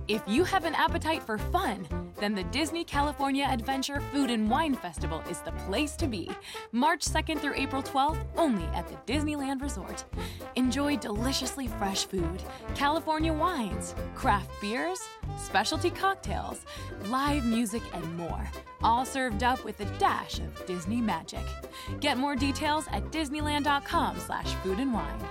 If you have an appetite for fun, then the Disney California Adventure Food and Wine Festival is the place to be. March 2nd through April 12th, only at the Disneyland Resort. Enjoy deliciously fresh food, California wines, craft beers, specialty cocktails, live music, and more. All served up with a dash of Disney magic. Get more details at disneyland.com/foodandwine.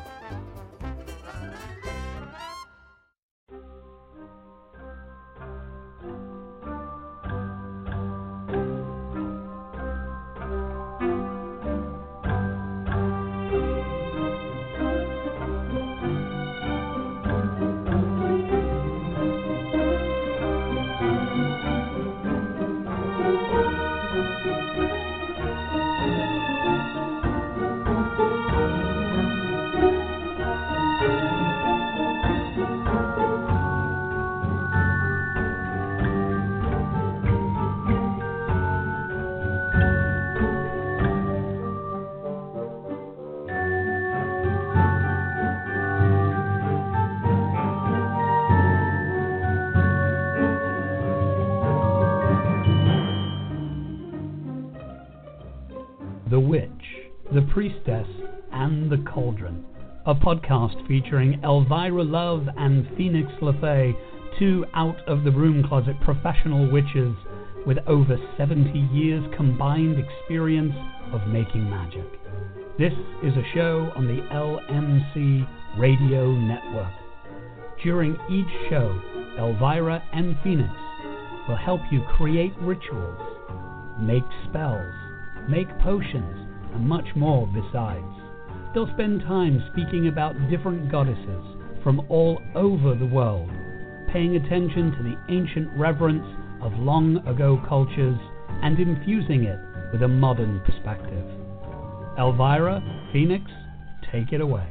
The Witch, the Priestess, and the Cauldron, a podcast featuring Elvira Love and Phoenix LaFay, two out-of-the-broom-closet professional witches with over 70 years combined experience of making magic. This is a show on the LMC Radio Network. During each show, Elvira and Phoenix will help you create rituals, make spells, make potions, and much more besides. They'll spend time speaking about different goddesses from all over the world, paying attention to the ancient reverence of long-ago cultures and infusing it with a modern perspective. Elvira, Phoenix, take it away.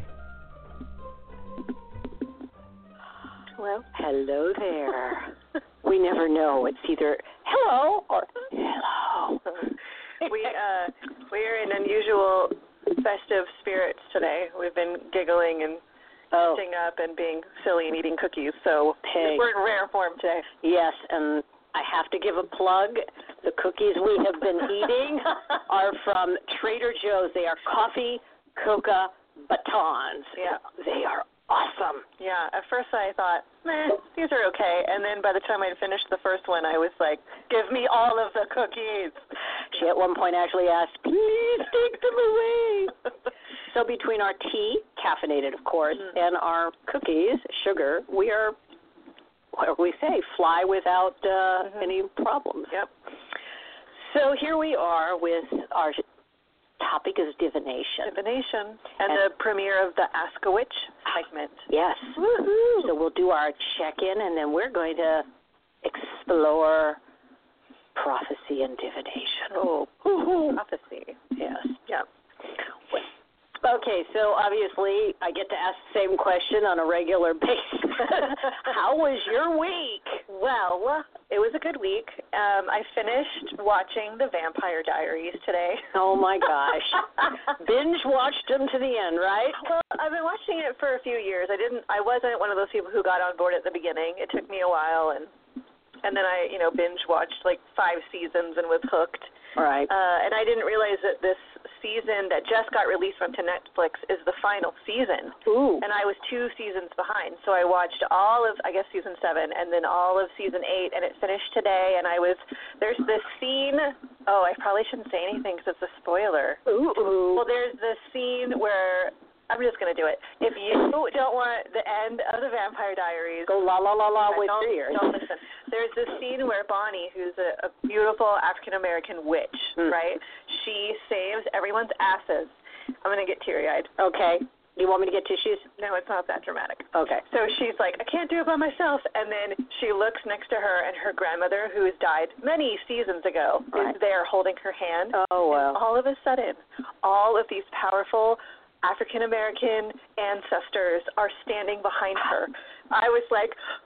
Well, hello there. We never know. It's either hello or hello. We're in unusual festive spirits today. We've been giggling and dressing up and being silly and eating cookies, so we're in rare form today. Yes, and I have to give a plug. The cookies we have been eating are from Trader Joe's. They are coffee coca batons. Yeah. They are awesome. Yeah, at first I thought, these are okay. And then by the time I'd finished the first one, I was like, give me all of the cookies. She at one point actually asked, please take them away. So between our tea, caffeinated of course, and our cookies, sugar, we are, what do we say, fly without any problems. Yep. So here we are with our topic is divination. Divination. And the premiere of the Ask a Witch segment. Yes. Woohoo. So we'll do our check-in, and then we're going to explore prophecy and divination. Oh, prophecy. Yes. Yeah. Okay, so obviously I get to ask the same question on a regular basis. How was your week? Well, it was a good week. I finished watching The Vampire Diaries today. Oh, my gosh. Binge watched them to the end, right? Well, I've been watching it for a few years. I wasn't one of those people who got on board at the beginning. It took me a while, and then I, binge watched like 5 seasons and was hooked. All right. And I didn't realize that this season that just got released onto Netflix is the final season. Ooh. And I was 2 seasons behind. So I watched all of, I guess, season 7 and then all of season 8, and it finished today. And there's this scene, I probably shouldn't say anything because it's a spoiler. Ooh. Well, there's this scene where, I'm just going to do it. If you don't want the end of The Vampire Diaries, go la la la la with your ears. Don't listen. There's this scene where Bonnie, who's a beautiful African-American witch, right? She saves everyone's asses. I'm going to get teary-eyed. Okay. Do you want me to get tissues? No, it's not that dramatic. Okay. So she's like, I can't do it by myself. And then she looks next to her, and her grandmother, who has died many seasons ago, is there holding her hand. Oh, wow. And all of a sudden, all of these powerful African-American ancestors are standing behind her. I was like,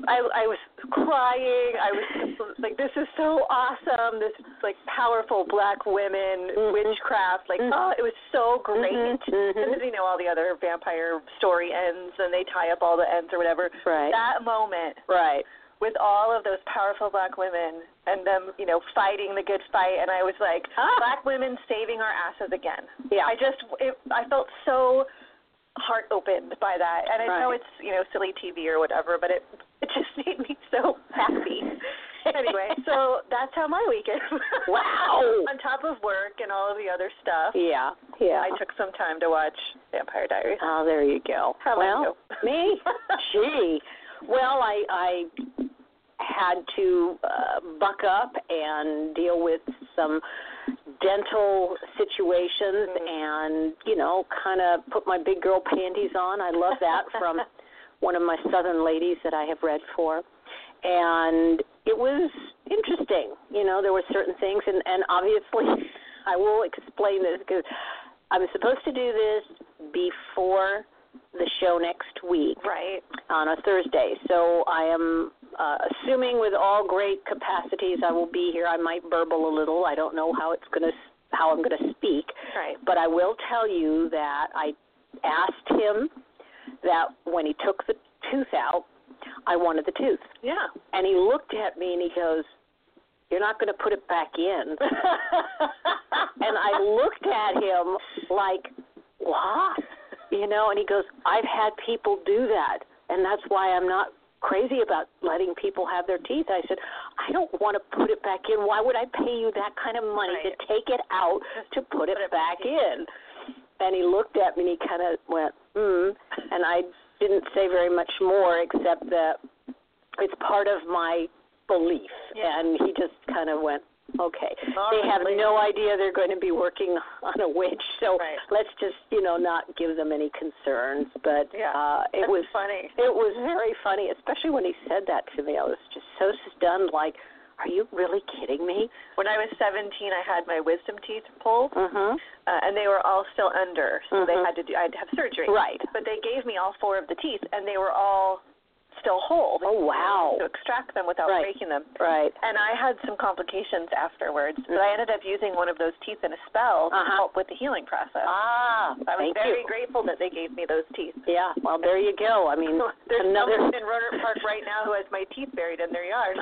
I was crying. I was like, this is so awesome. This like powerful black women witchcraft. Like, oh, it was so great. And then, you know, all the other vampire story ends, and they tie up all the ends or whatever. Right. That moment. Right. With all of those powerful black women and them, you know, fighting the good fight, and I was like, black women saving our asses again. Yeah. I felt so heart opened by that, and I know it's, you know, silly TV or whatever, but it just made me so happy. Anyway, so that's how my weekend. Wow. On top of work and all of the other stuff. Yeah. I took some time to watch Vampire Diaries. Oh, there you go. How about you? Me? Gee. Well, I had to buck up and deal with some dental situations and, you know, kind of put my big girl panties on. I love that from one of my Southern ladies that I have read for. And it was interesting. You know, there were certain things, and obviously I will explain this because I'm supposed to do this before the show next week, right, on a Thursday. So I am assuming with all great capacities I will be here. I might burble a little. I don't know how I'm going to speak. Right. But I will tell you that I asked him that when he took the tooth out, I wanted the tooth. Yeah. And he looked at me and he goes, "You're not going to put it back in." And I looked at him like, what? You know, and he goes, "I've had people do that, and that's why I'm not crazy about letting people have their teeth." I said, "I don't want to put it back in. Why would I pay you that kind of money to take it out to put it back in?" And he looked at me and he kind of went, and I didn't say very much more except that it's part of my belief. Yeah. And he just kind of went, okay. They have no idea they're going to be working on a witch, so let's just, you know, not give them any concerns. But it was funny. It was very funny, especially when he said that to me. I was just so stunned, like, are you really kidding me? When I was 17, I had my wisdom teeth pulled, and they were all still under, so I had to have surgery. Right. But they gave me all 4 of the teeth, and they were all still whole. Oh, wow. To extract them without breaking them. Right. And I had some complications afterwards, but I ended up using one of those teeth in a spell to help with the healing process. Ah, I was very grateful that they gave me those teeth. Yeah, well, there you go. I mean, there's another someone in Rohnert Park right now who has my teeth buried in their yard.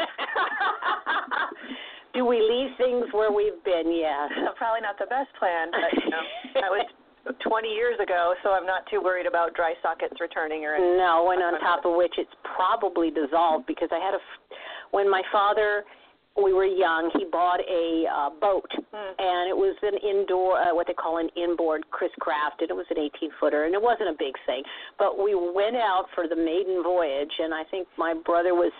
Do we leave things where we've been? Yes. Probably not the best plan, but you know, that was 20 years ago, so I'm not too worried about dry sockets returning or anything. No, and on top of which it's probably dissolved because I had when my father, we were young, he bought a boat, and it was an indoor, what they call an inboard Chris Craft, and it was an 18-footer, and it wasn't a big thing. But we went out for the maiden voyage, and I think my brother was,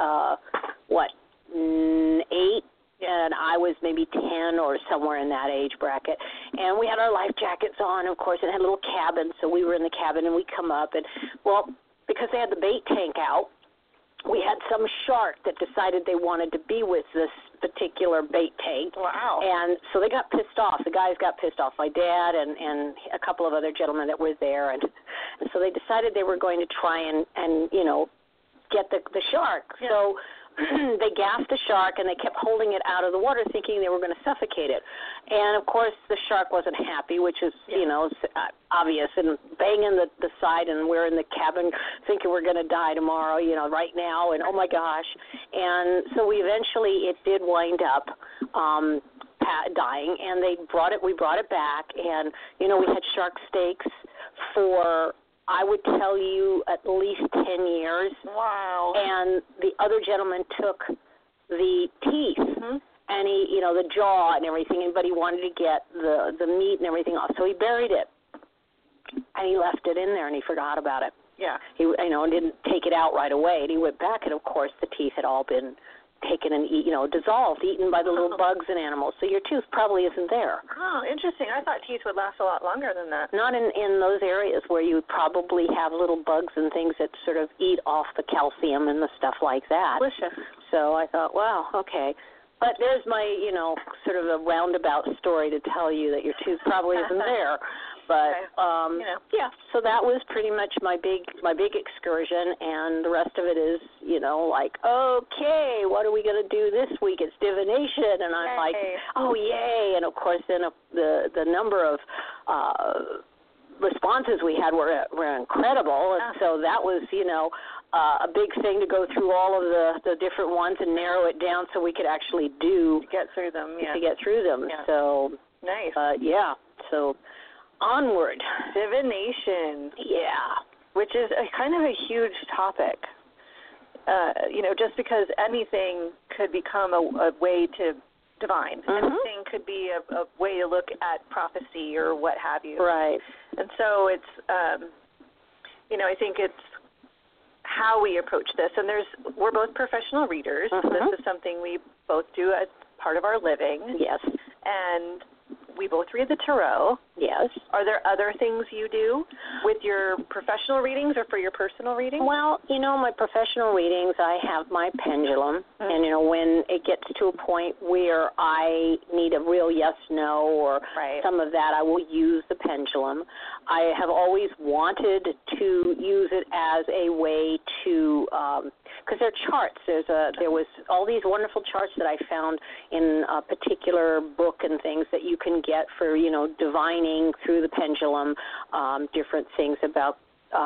8, and I was maybe 10 or somewhere in that age bracket. And we had our life jackets on, of course, and had a little cabin, so we were in the cabin, and we'd come up. And, well, because they had the bait tank out, we had some shark that decided they wanted to be with this particular bait tank. Wow. And so they got pissed off. The guys got pissed off, my dad and a couple of other gentlemen that were there. And so they decided they were going to try and you know, get the shark. Yeah. So they gassed the shark, and they kept holding it out of the water thinking they were going to suffocate it. And, of course, the shark wasn't happy, which is, you know, obvious, and banging the side, and we're in the cabin thinking we're going to die tomorrow, you know, right now, and oh, my gosh. And so it did wind up dying, and we brought it back, and, you know, we had shark steaks for, I would tell you, at least 10 years. Wow. And the other gentleman took the teeth and he, you know, the jaw and everything, but he wanted to get the meat and everything off. So he buried it, and he left it in there, and he forgot about it. Yeah. He, you know, didn't take it out right away, and he went back, and, of course, the teeth had all been taken and, you know, dissolved, eaten by the little bugs and animals. So your tooth probably isn't there. Oh, interesting. I thought teeth would last a lot longer than that. Not in those areas where you probably have little bugs and things that sort of eat off the calcium and the stuff like that. Delicious. So I thought, wow, okay. But there's my, you know, sort of a roundabout story to tell you that your tooth probably isn't there. But yeah. So that was pretty much my big excursion, and the rest of it is, like, okay, what are we going to do this week? It's divination, and I'm like, oh yay! And of course, then the number of responses we had were incredible, and so that was, a big thing to go through all of the different ones and narrow it down so we could actually get through them. Yeah. To get through them. Yeah. So nice. So onward. Divination. Yeah. Which is kind of a huge topic. Just because anything could become a way to divine. Mm-hmm. Anything could be a way to look at prophecy or what have you. Right. And so it's, I think it's how we approach this. And we're both professional readers. Mm-hmm. This is something we both do as part of our living. Yes. And we both read the tarot. Yes. Are there other things you do with your professional readings or for your personal readings? Well, my professional readings, I have my pendulum, and, when it gets to a point where I need a real yes-no or some of that, I will use the pendulum. I have always wanted to use it as a way to, because there are charts. There was all these wonderful charts that I found in a particular book and things that you can get for, divining through the pendulum, different things about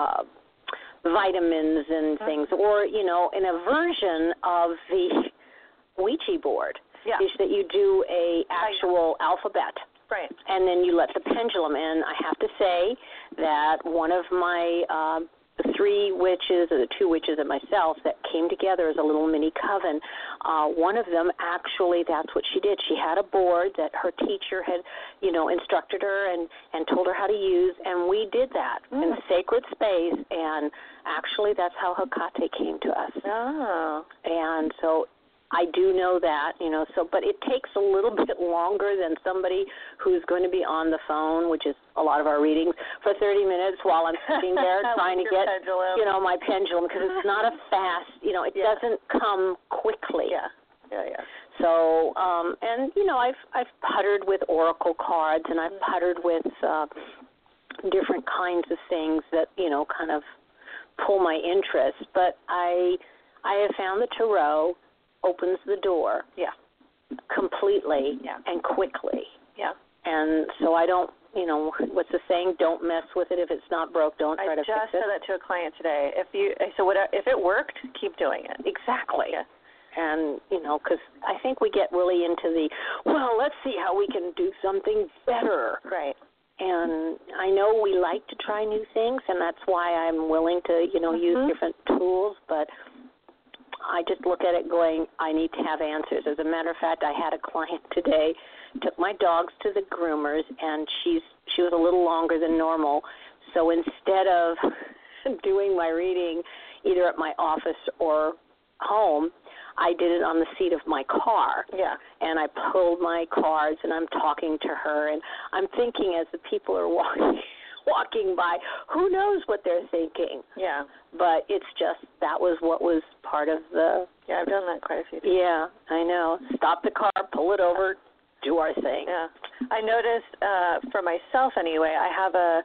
vitamins and things, or, in a version of the Ouija board, is that you do a actual alphabet. Right. And then you let the pendulum in. I have to say that one of my the three witches, or the two witches and myself, that came together as a little mini coven, one of them actually, that's what she did. She had a board that her teacher had, instructed her and told her how to use, and we did that in a sacred space, and actually that's how Hecate came to us. Oh. And so I do know that, but it takes a little bit longer than somebody who's going to be on the phone, which is a lot of our readings, for 30 minutes while I'm sitting there trying to get, pendulum. My pendulum, because it's not a fast, it doesn't come quickly. Yeah. So, I've puttered with oracle cards, and I've puttered with different kinds of things that, kind of pull my interest. But I have found the tarot opens the door completely and quickly. Yeah. And so I don't, what's the saying? Don't mess with it. If it's not broke, don't try to fix it. I just said that to a client today. If it worked, keep doing it. Exactly. Yeah. And, because I think we get really into let's see how we can do something better. Right. And I know we like to try new things, and that's why I'm willing to, use different tools, but I just look at it going, I need to have answers. As a matter of fact, I had a client today, took my dogs to the groomers, and she was a little longer than normal. So instead of doing my reading either at my office or home, I did it on the seat of my car. Yeah. And I pulled my cards, and I'm talking to her, and I'm thinking as the people are walking by, who knows what they're thinking. Yeah. But it's just, that was what was part of the... Yeah, I've done that quite a few times. Yeah, I know. Stop the car, pull it over, do our thing. Yeah. I noticed, for myself anyway, I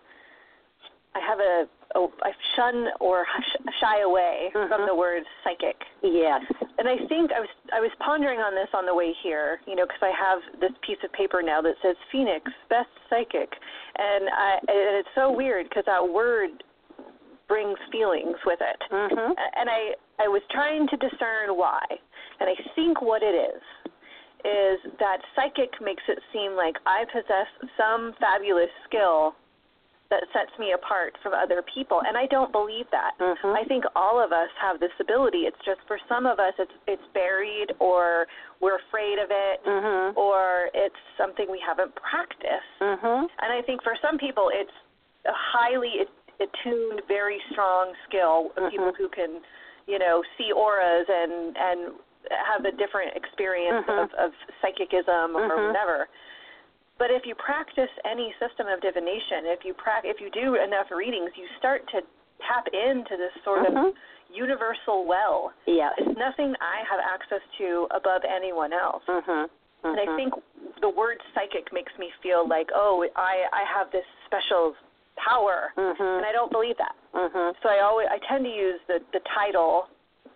shun or shy away from the word psychic. Yes. And I think I was pondering on this on the way here, because I have this piece of paper now that says Phoenix, best psychic. And it's so weird because that word brings feelings with it. Mm-hmm. And I was trying to discern why. And I think what it is that psychic makes it seem like I possess some fabulous skill that sets me apart from other people, and I don't believe that. Mm-hmm. I think all of us have this ability. It's just for some of us it's buried, or we're afraid of it, or it's something we haven't practiced. Mm-hmm. And I think for some people it's a highly attuned, very strong skill of people who can, see auras and have a different experience of psychicism or whatever. But if you practice any system of divination, if you do enough readings, you start to tap into this sort of universal well. Yes. It's nothing I have access to above anyone else. And I think the word psychic makes me feel like, oh, I have this special power, and I don't believe that. So I tend to use the title,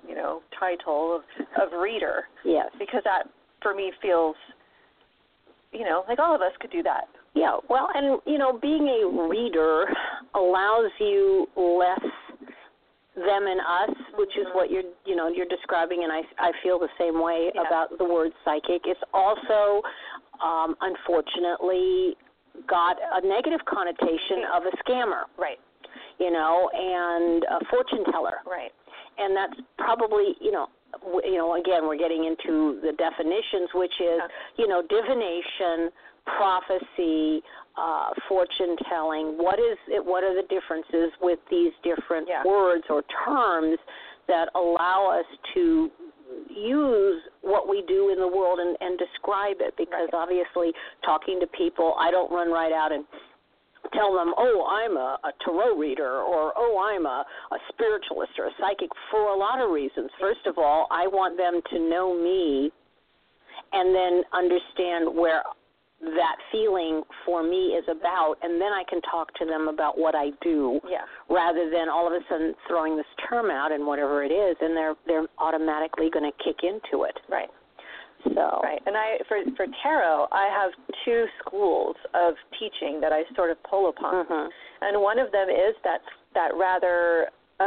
of reader. Yes. Because that for me feels, like all of us could do that. Yeah. Well, and being a reader allows you less them and us, which is what you're describing, and I feel the same way about the word psychic. It's also, unfortunately, got a negative connotation of a scammer. Right. And a fortune teller. Right. And that's probably, again, we're getting into the definitions, which is, divination, prophecy, fortune telling. What are the differences with these different words or terms that allow us to use what we do in the world and describe it? Because obviously, talking to people, I don't run right out and tell them, oh, I'm a tarot reader, or, oh, I'm a spiritualist or a psychic, for a lot of reasons. First of all, I want them to know me and then understand where that feeling for me is about, and then I can talk to them about what I do, rather than all of a sudden throwing this term out and whatever it is, and they're automatically going to kick into it. Right. So. Right. And for tarot, I have two schools of teaching that I sort of pull upon, and one of them is that rather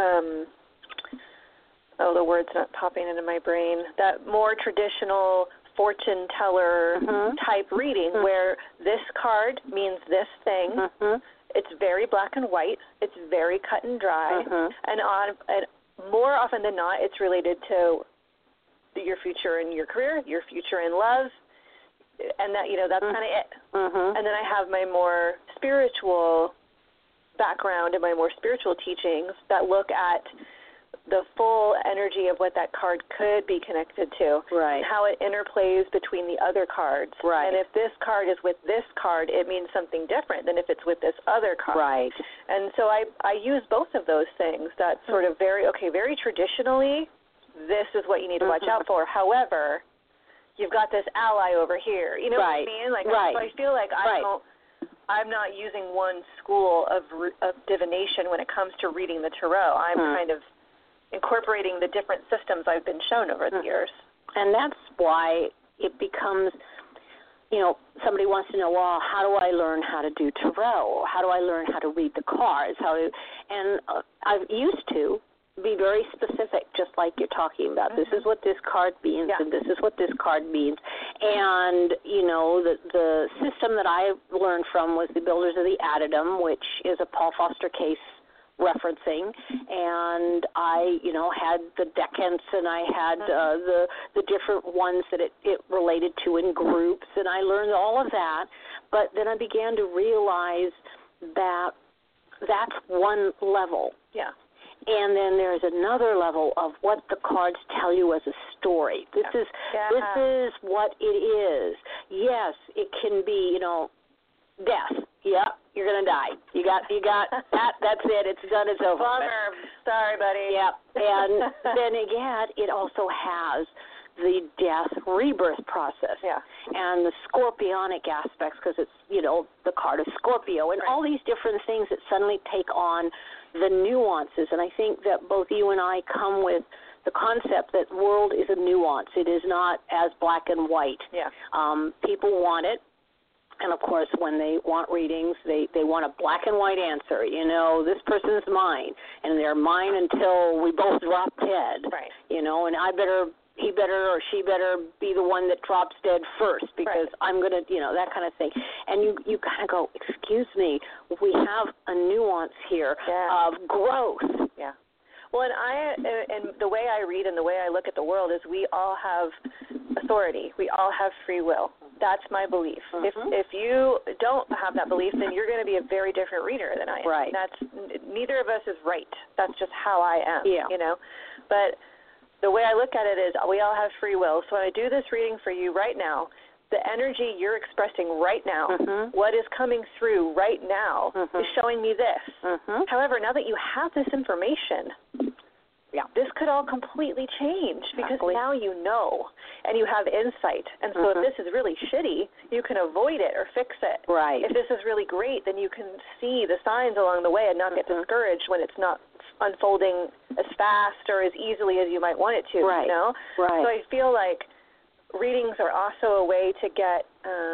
the word's not popping into my brain, that more traditional fortune teller type reading where this card means this thing. It's very black and white. It's very cut and dry. And more often than not, it's related to your future in your career, your future in love, and that that's kind of it. And then I have my more spiritual background and my more spiritual teachings that look at the full energy of what that card could be connected to, and how it interplays between the other cards. Right. And if this card is with this card, it means something different than if it's with this other card. Right. And so I use both of those things. That sort of very traditionally, this is what you need to watch out for. However, you've got this ally over here. You know what I mean? Like, so I feel like I'm not using one school of divination when it comes to reading the tarot. I'm kind of incorporating the different systems I've been shown over the years. And that's why it becomes, somebody wants to know, well, how do I learn how to do tarot? How do I learn how to read the cards? I've used to be very specific, just like you're talking about. This is what this card means, and this is what this card means. And, the system that I learned from was the Builders of the Addendum, which is a Paul Foster Case referencing, and I, had the decants, and I had the different ones that it related to in groups, and I learned all of that. But then I began to realize that that's one level. Yeah. And then there's another level of what the cards tell you as a story. This is what it is. Yes, it can be, death. Yeah, you're gonna die. You got that. That's it. It's done. It's over. Bummer. Sorry, buddy. Yeah. And then again, it also has the death rebirth process. Yeah. And the scorpionic aspects, because it's the card of Scorpio, and all these different things that suddenly take on the nuances. And I think that both you and I come with the concept that world is a nuance. It is not as black and white. Yeah. People want it. And, of course, when they want readings, they want a black and white answer. This person's mine, and they're mine until we both drop dead. Right. And he better or she better be the one that drops dead first, because I'm going to, that kind of thing. And you kind of go, excuse me, we have a nuance here of growth. Yeah. Well, and the way I read and the way I look at the world is we all have authority. We all have free will. That's my belief. If you don't have that belief, then you're going to be a very different reader than I am. Right. Neither of us is right. That's just how I am. Yeah. But the way I look at it is we all have free will. So when I do this reading for you right now, the energy you're expressing right now, what is coming through right now, is showing me this. However, now that you have this information, Yeah. This could all completely change because Exactly. now you know and you have insight. And so if this is really shitty, you can avoid it or fix it. Right. If this is really great, then you can see the signs along the way and not get discouraged when it's not unfolding as fast or as easily as you might want it to, Right. you know? Right. So I feel like readings are also a way to get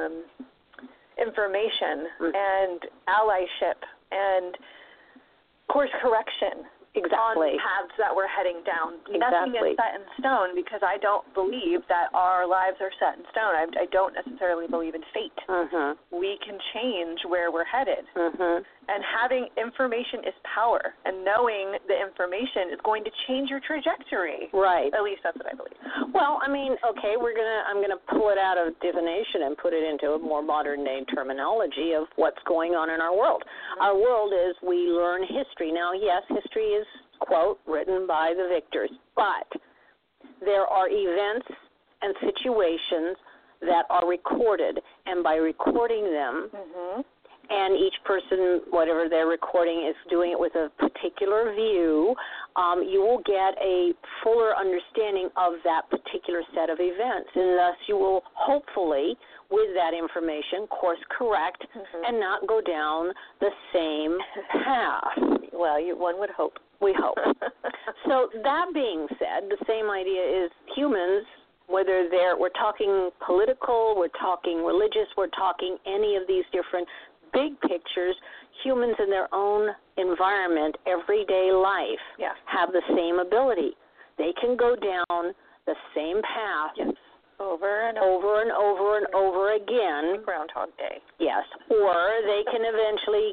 information and allyship and course correction Exactly. on paths that we're heading down. Exactly. Nothing is set in stone because I don't believe that our lives are set in stone. I don't necessarily believe in fate. We can change where we're headed. And having information is power. And knowing the information is going to change your trajectory. Right. At least that's what I believe. Well, I mean, okay, I'm gonna pull it out of divination and put it into a more modern day terminology of what's going on in our world. Our world is we learn history. Now, yes, history is, quote, written by the victors, but there are events and situations that are recorded, and by recording them, and each person, whatever they're recording, is doing it with a particular view, you will get a fuller understanding of that particular set of events. And thus you will hopefully, with that information, course correct and not go down the same path. Well, one would hope. We hope. So that being said, the same idea is humans, whether we're talking political, we're talking religious, we're talking any of these different big pictures, humans in their own environment, everyday life, have the same ability. They can go down the same path over and over and over and over again. Groundhog Day. Yes. Or they can eventually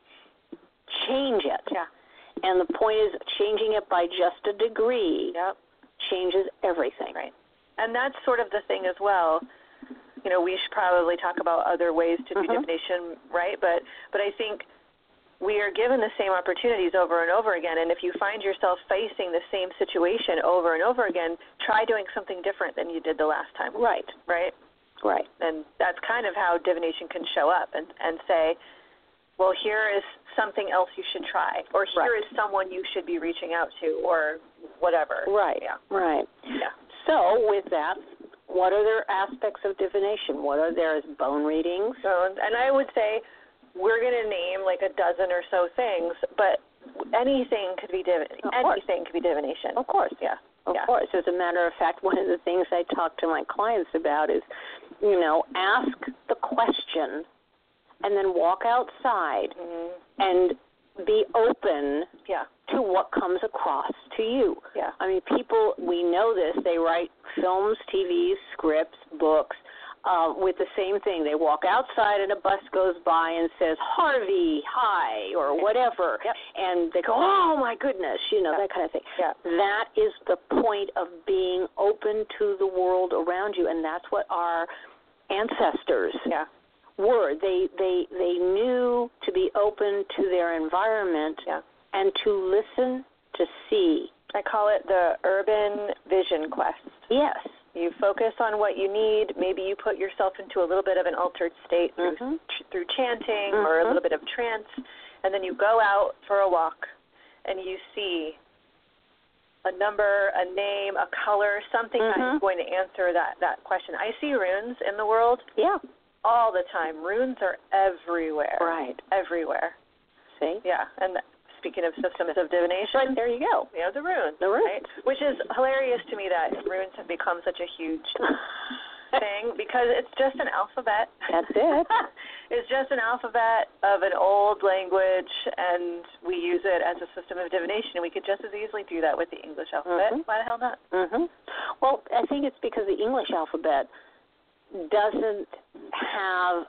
change it. Yeah. And the point is, changing it by just a degree changes everything. Right. And that's sort of the thing as well. You know, we should probably talk about other ways to do divination, right? But I think we are given the same opportunities over and over again. And if you find yourself facing the same situation over and over again, try doing something different than you did the last time. Right. Right? Right. And that's kind of how divination can show up and say, well, here is something else you should try, or here is someone you should be reaching out to, or whatever. Right. Yeah. Right. Yeah. So with that, what are their aspects of divination? What are there as bone readings? So, and I would say we're going to name like a dozen or so things, but anything could be divination. Of course. Yeah. Of course. As a matter of fact, one of the things I talk to my clients about is, ask the question and then walk outside and be open to what comes across to you. Yeah. I mean, people, we know this, they write films, TVs, scripts, books with the same thing. They walk outside and a bus goes by and says, Harvey, hi, or whatever. Yep. And they go, oh, my goodness, that kind of thing. Yeah. That is the point of being open to the world around you, and that's what our ancestors were. They knew to be open to their environment and to listen, to see. I call it the urban vision quest. Yes. You focus on what you need. Maybe you put yourself into a little bit of an altered state through chanting or a little bit of trance, and then you go out for a walk and you see a number, a name, a color, something that is going to answer that question. I see runes in the world all the time. Runes are everywhere. Right. Everywhere. See? Yeah. And speaking of systems of divination, there you go. The runes. The runes. Right? Which is hilarious to me that runes have become such a huge thing because it's just an alphabet. That's it. It's just an alphabet of an old language, and we use it as a system of divination. We could just as easily do that with the English alphabet. Why the hell not? Well, I think it's because the English alphabet doesn't have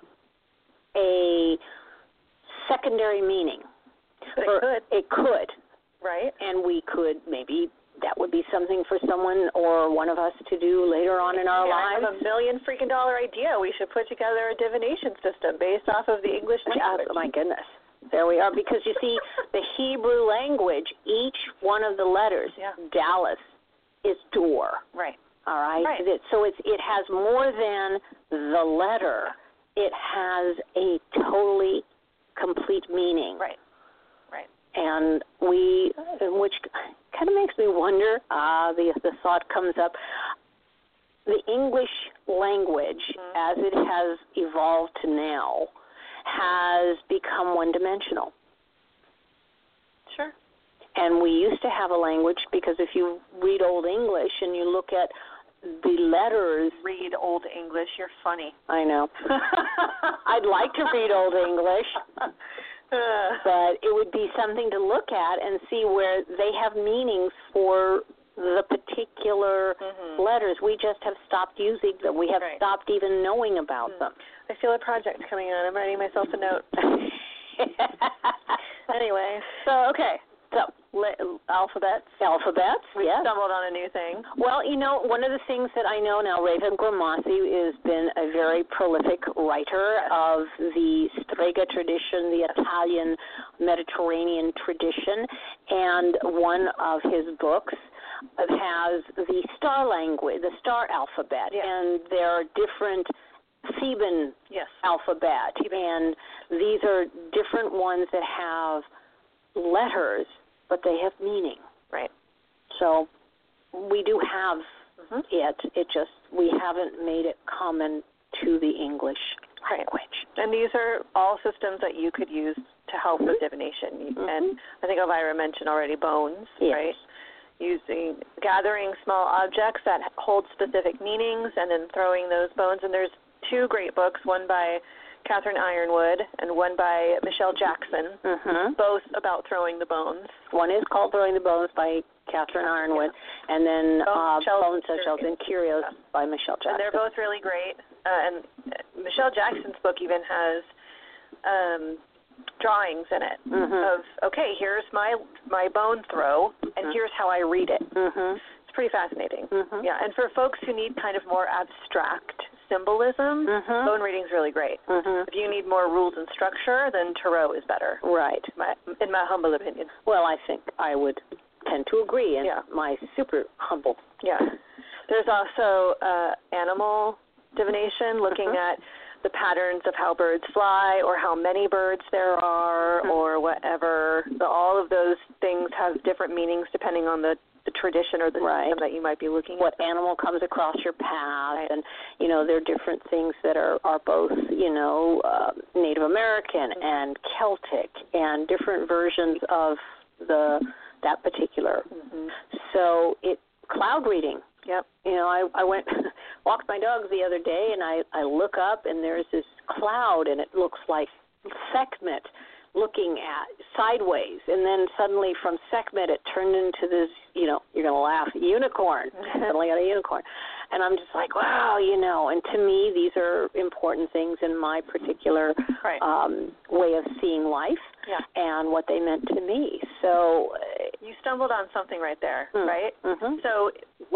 a secondary meaning. But it could. Right. And we could maybe that would be something for someone or one of us to do later on in our lives. I have $1 million freaking idea. We should put together a divination system based off of the English language. Oh, my goodness. There we are. Because, you see, the Hebrew language, each one of the letters, Dallas, is door. Right. All right? Right. So it has more than the letter. It has a totally complete meaning. Right. and which kind of makes me wonder, the thought comes up, the English language, as it has evolved to now, has become one-dimensional. Sure. And we used to have a language, because if you read Old English and you look at the letters. Read Old English, you're funny. I know. I'd like to read Old English, but it would be something to look at and see where they have meanings for the particular letters. We just have stopped using them. We have stopped even knowing about them. I feel a project coming on. I'm writing myself a note. Anyway, so, okay. So, alphabets. Alphabets, we stumbled on a new thing. Well, you know, one of the things that I know now, Raven Grimassi has been a very prolific writer of the Strega tradition, the Italian Mediterranean tradition, and one of his books has the star language, the star alphabet, and there are different Theban alphabet, and these are different ones that have letters, but they have meaning. Right. So we do have it. It just, we haven't made it common to the English language. And these are all systems that you could use to help with divination. And I think Elvira mentioned already bones, right? Gathering small objects that hold specific meanings and then throwing those bones. And there's two great books, one by Catherine Ironwood and one by Michelle Jackson, both about throwing the bones. One is called Throwing the Bones by Catherine Ironwood, and then Bones, Shells, and Curios by Michelle Jackson. And they're both really great. And Michelle Jackson's book even has drawings in it of, okay, here's my bone throw, and here's how I read it. It's pretty fascinating. Yeah, and for folks who need kind of more abstract symbolism, bone reading is really great. If you need more rules and structure, then tarot is better. Right. In my humble opinion. Well, I think I would tend to agree in my super humble. Yeah. There's also animal divination, looking at the patterns of how birds fly or how many birds there are or whatever. All of those things have different meanings depending on the tradition or the system that you might be looking at. What animal comes across your path, and, you know, there are different things that are both, you know, Native American and Celtic and different versions of that particular. So cloud reading. Yep. You know, I went, walked my dog the other day, and I look up, and there's this cloud, and it looks like Sekhmet looking at sideways, and then suddenly from Sekhmet it turned into this, you know, you're going to laugh, unicorn. Suddenly got a unicorn. And I'm just like, wow, you know, and to me these are important things in my particular way of seeing life and what they meant to me. So you stumbled on something right there, right? So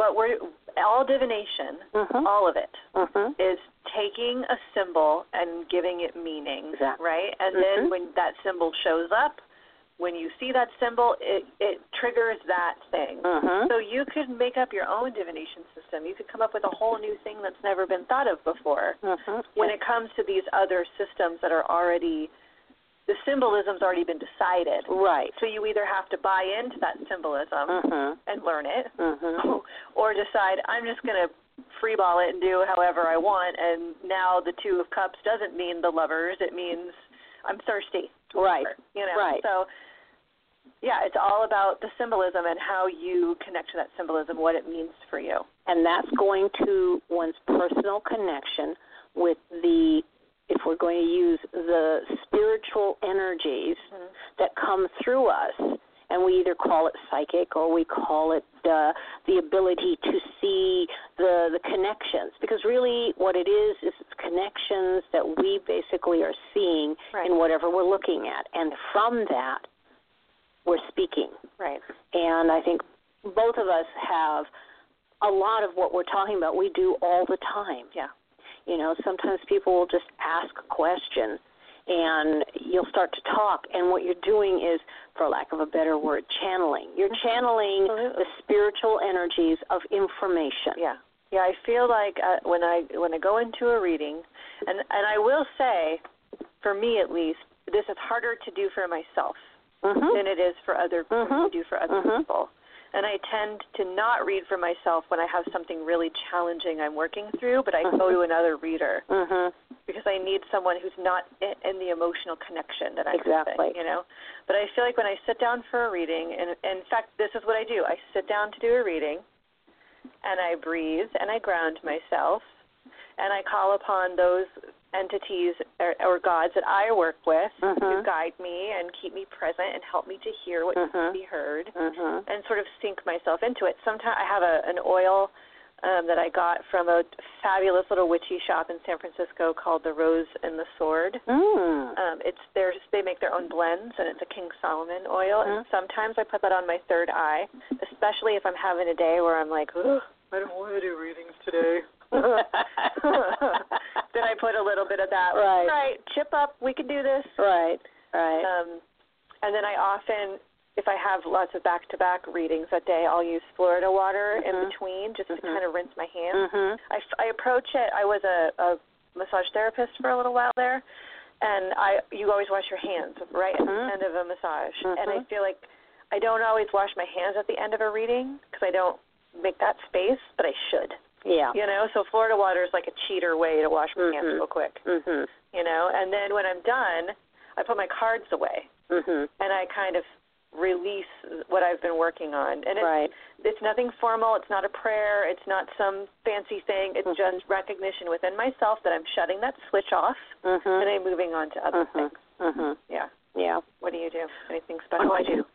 all divination, all of it, is taking a symbol and giving it meaning, right? And then when that symbol shows up, when you see that symbol, it triggers that thing. So you could make up your own divination system. You could come up with a whole new thing that's never been thought of before. When it comes to these other systems that are already, the symbolism's already been decided. Right. So you either have to buy into that symbolism and learn it, or decide, I'm just going to freeball it and do however I want, and now the Two of Cups doesn't mean the lovers, it means I'm thirsty. Right. You know, so yeah, it's all about the symbolism and how you connect to that symbolism, what it means for you. And that's going to one's personal connection with if we're going to use the spiritual energies that come through us, and we either call it psychic or we call it the ability to see the connections. Because really what it is it's connections that we basically are seeing in whatever we're looking at. And from that, we're speaking. Right. And I think both of us have a lot of what we're talking about we do all the time. Yeah. You know, sometimes people will just ask a question, and you'll start to talk, and what you're doing is, for lack of a better word, channeling. You're channeling the spiritual energies of information. Yeah. Yeah, I feel like when I go into a reading, and I will say, for me at least, this is harder to do for myself than it is for other to do for other people. And I tend to not read for myself when I have something really challenging I'm working through, but I go to another reader because I need someone who's not in the emotional connection that I'm having, you know. But I feel like when I sit down for a reading, and in fact, this is what I do. I sit down to do a reading, and I breathe, and I ground myself, and I call upon those entities or gods that I work with to guide me and keep me present and help me to hear what needs to be heard and sort of sink myself into it. Sometimes I have an oil that I got from a fabulous little witchy shop in San Francisco called the Rose and the Sword. It's theirs. They make their own blends, and it's a King Solomon oil. And sometimes I put that on my third eye, especially if I'm having a day where I'm like, oh, I don't want to do readings today. Then I put a little bit of that. Right. Chip up. We can do this. Right. And then I often, if I have lots of back-to-back readings that day, I'll use Florida water in between just to kind of rinse my hands. I approach it. I was a massage therapist for a little while there, and you always wash your hands right at the end of a massage. And I feel like I don't always wash my hands at the end of a reading because I don't make that space, but I should. Yeah. You know, so Florida water is like a cheater way to wash my hands real quick. You know, and then when I'm done, I put my cards away. And I kind of release what I've been working on. And it's nothing formal. It's not a prayer. It's not some fancy thing. It's just recognition within myself that I'm shutting that switch off and I'm moving on to other things. Yeah. What do you do? Anything special? I do.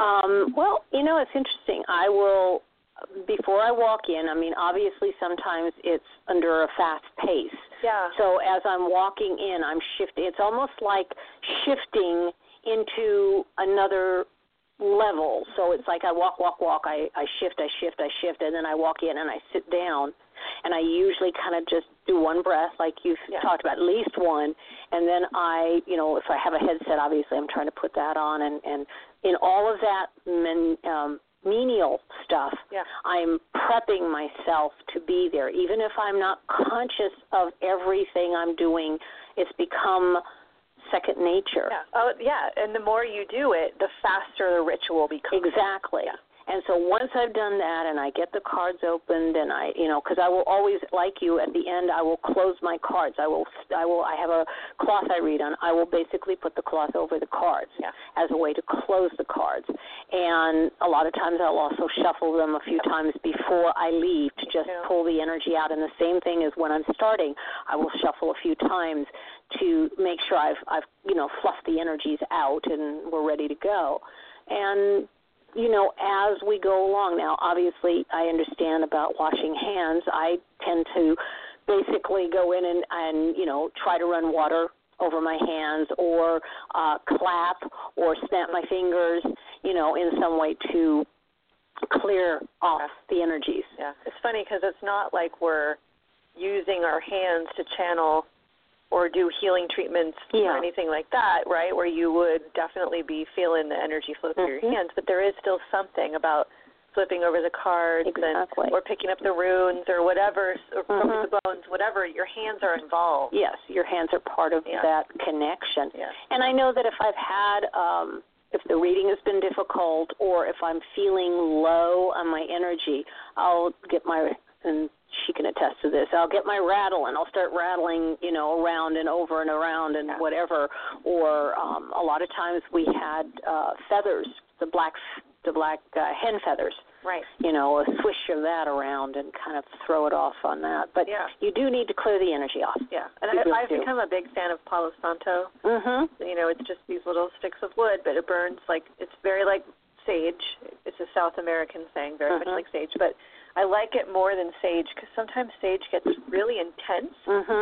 Well, you know, it's interesting. I will... Before I walk in, I mean, obviously sometimes it's under a fast pace. Yeah. So as I'm walking in, I'm shifting. It's almost like shifting into another level. So it's like I walk, I shift, and then I walk in and I sit down. And I usually kind of just do one breath, like you've talked about, at least one. And then I, you know, if I have a headset, obviously I'm trying to put that on. And in all of that menial stuff, I'm prepping myself to be there. Even if I'm not conscious of everything I'm doing, it's become second nature. And the more you do it, the faster the ritual becomes. Exactly. And so once I've done that and I get the cards opened and I, you know, because I will always, like you, at the end I will close my cards. I have a cloth I read on. I will basically put the cloth over the cards as a way to close the cards. And a lot of times I'll also shuffle them a few times before I leave to just pull the energy out. And the same thing is when I'm starting, I will shuffle a few times to make sure I've you know, fluffed the energies out and we're ready to go. And you know, as we go along. Now, obviously, I understand about washing hands. I tend to basically go in and you know, try to run water over my hands or clap or snap my fingers, you know, in some way to clear off the energies. Yeah, it's funny because it's not like we're using our hands to channel or do healing treatments or anything like that, right, where you would definitely be feeling the energy flow through your hands, but there is still something about flipping over the cards or picking up the runes or whatever, or the bones, whatever, your hands are involved. Yes, your hands are part of that connection. Yeah. And I know that if I've had, if the reading has been difficult or if I'm feeling low on my energy, I'll get and she can attest to this, I'll get my rattle and I'll start rattling, you know, around and over and around and whatever. Or a lot of times we had feathers, the black hen feathers. Right. You know, a swish of that around and kind of throw it off on that. But you do need to clear the energy off. Yeah. And I've become a big fan of Palo Santo. You know, it's just these little sticks of wood, but it burns like, it's very like sage. It's a South American thing, very much like sage. But I like it more than sage because sometimes sage gets really intense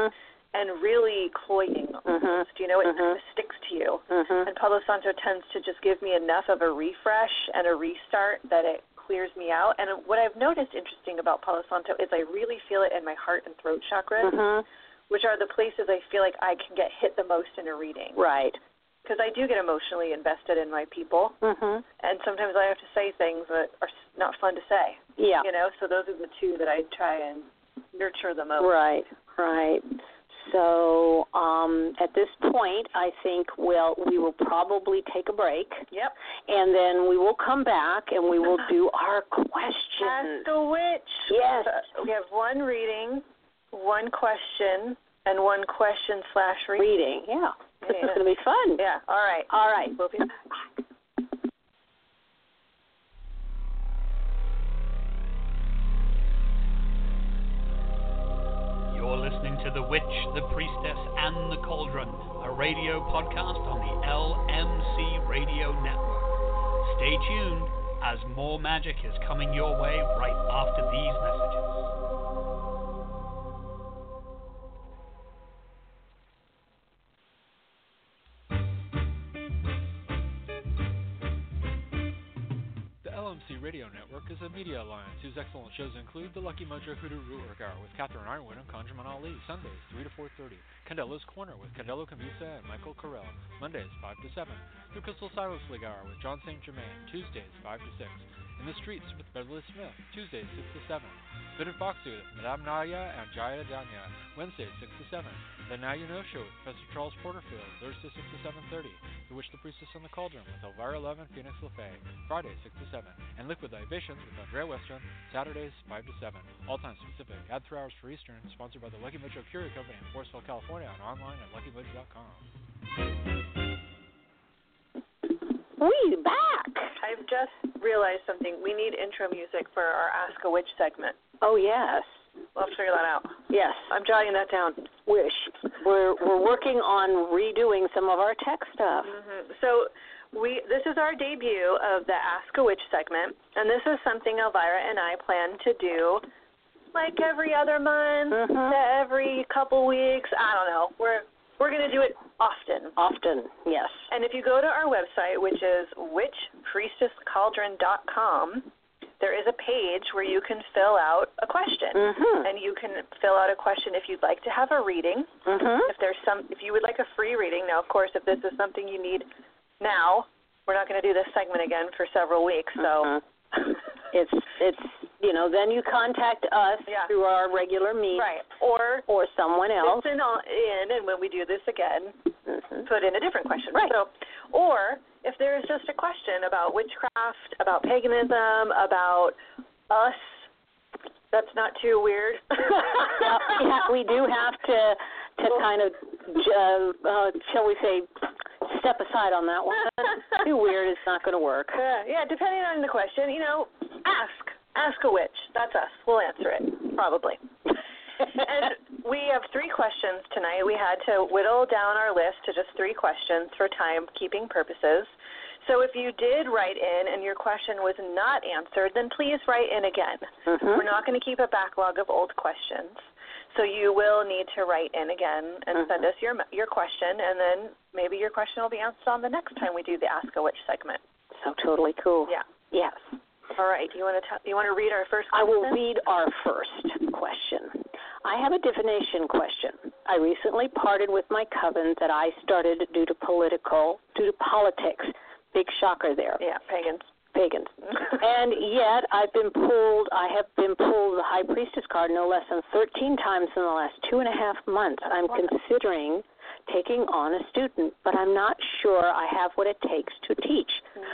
and really cloying almost. You know, it kind of sticks to you. And Palo Santo tends to just give me enough of a refresh and a restart that it clears me out. And what I've noticed interesting about Palo Santo is I really feel it in my heart and throat chakras, which are the places I feel like I can get hit the most in a reading. Right. Because I do get emotionally invested in my people, and sometimes I have to say things that are not fun to say. Yeah. You know, so those are the two that I try and nurture the most. Right. So at this point, I think we will probably take a break. Yep. And then we will come back and we will do our questions. Ask a Witch. Yes. We have one reading, one question, and one question/reading. Yeah. This is going to be fun. Yeah. All right. All right. We'll be back. You're listening to The Witch, the Priestess, and the Cauldron, a radio podcast on the LMC Radio Network. Stay tuned, as more magic is coming your way right after these messages. The LMC Radio Network is a media alliance whose excellent shows include The Lucky Mojo Hoodoo Rootwork Hour with Catherine Ironwood and Conjurman Ali, Sundays 3 to 4:30, Candelo's Corner with Candelo Camisa and Michael Carell, Mondays 5 to 7, The Crystal Silence League Hour with John St. Germain, Tuesdays 5 to 6, In the Streets with Beverly Smith, Tuesdays 6 to 7, Good and Foxy with Madame Naya and Jaya Danya, Wednesdays 6 to 7, The Now You Know Show with Professor Charles Porterfield, Thursday 6 to 7:30, The Witch, the Priestess, and the Cauldron with Elvira Love and Phoenix LaFay, Fridays 6 to 7, and Liquid Libations with Andrea Western, Saturdays 5 to 7, all time specific. Add 3 hours for Eastern, sponsored by the Lucky Mojo Curio Company in Forestville, California, and online at luckymojo.com. We back. I've just realized something. We need intro music for our Ask a Witch segment. Oh, yes. We'll have to figure that out. Yes. I'm jotting that down. We're working on redoing some of our tech stuff. Mm-hmm. So this is our debut of the Ask a Witch segment, and this is something Elvira and I plan to do like every other month, every couple weeks. I don't know. We're going to do it often. Often, yes. And if you go to our website, which is witchpriestesscauldron.com, there is a page where you can fill out a question, and you can fill out a question if you'd like to have a reading. If you would like a free reading. Now, of course, if this is something you need now, we're not going to do this segment again for several weeks. So it's then you contact us through our regular meet, right? Or someone else. Listen in, and when we do this again, put in a different question. Right. So, or if there is just a question about witchcraft, about paganism, about us, that's not too weird. We do have to kind of, shall we say, step aside on that one. Too weird, it's not going to work. Yeah, depending on the question, ask a witch. That's us. We'll answer it, probably. And we have 3 questions tonight. We had to whittle down our list to just 3 questions for timekeeping purposes. So if you did write in and your question was not answered, then please write in again. We're not going to keep a backlog of old questions. So you will need to write in again and send us your question, and then maybe your question will be answered on the next time we do the Ask a Witch segment. So totally cool. Yeah. Yes. All right. You want to read our first question? I will read our first question. I have a divination question. I recently parted with my coven that I started due to politics. Big shocker there. Yeah, pagans. And yet I have been pulled the High Priestess card no less than 13 times in the last 2.5 months. I'm considering taking on a student, but I'm not sure I have what it takes to teach.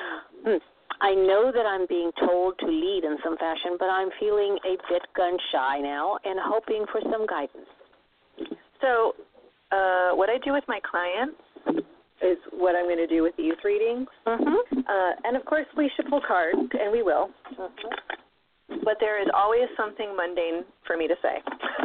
I know that I'm being told to lead in some fashion, but I'm feeling a bit gun-shy now and hoping for some guidance. So what I do with my clients is what I'm going to do with these readings. And, of course, we should pull cards, and we will. But there is always something mundane for me to say.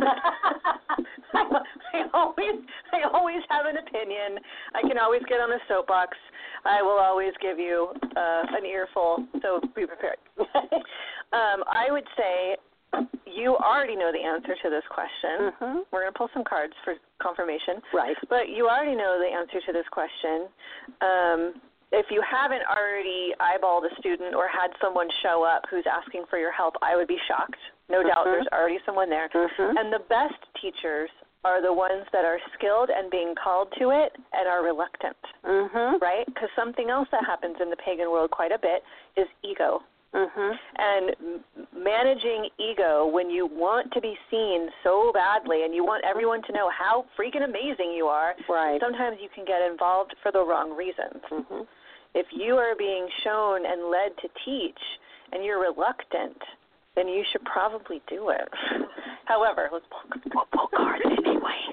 I always have an opinion. I can always get on a soapbox. I will always give you an earful, so be prepared. I would say you already know the answer to this question. We're going to pull some cards for confirmation. Right. But you already know the answer to this question. If you haven't already eyeballed a student or had someone show up who's asking for your help, I would be shocked. No doubt there's already someone there. And the best teachers are the ones that are skilled and being called to it and are reluctant, right? Because something else that happens in the pagan world quite a bit is ego. And managing ego when you want to be seen so badly and you want everyone to know how freaking amazing you are, sometimes you can get involved for the wrong reasons. If you are being shown and led to teach and you're reluctant, then you should probably do it. However, let's pull cards anyway.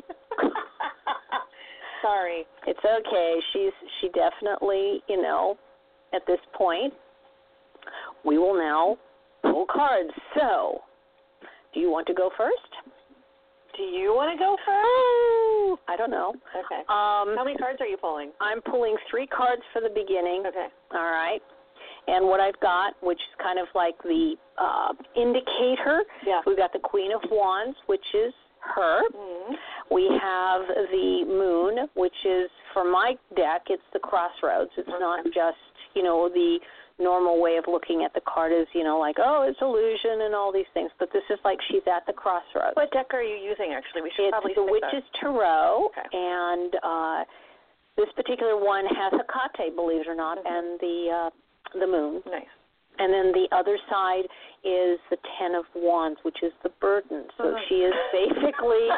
Sorry. It's okay. She definitely, at this point, we will now pull cards. So, do you want to go first? Do you want to go first? I don't know. Okay. How many cards are you pulling? I'm pulling 3 cards for the beginning. Okay. All right. And what I've got, which is kind of like the indicator, we've got the Queen of Wands, which is her. We have the Moon, which is, for my deck, it's the crossroads. It's not just, the normal way of looking at the card is, like, oh, it's illusion and all these things. But this is like she's at the crossroads. What deck are you using, actually? We should probably It's the Witch's Tarot, and this particular one has Hecate, believe it or not, and the Moon. Nice. And then the other side is the 10 of Wands, which is the burden. So she is basically,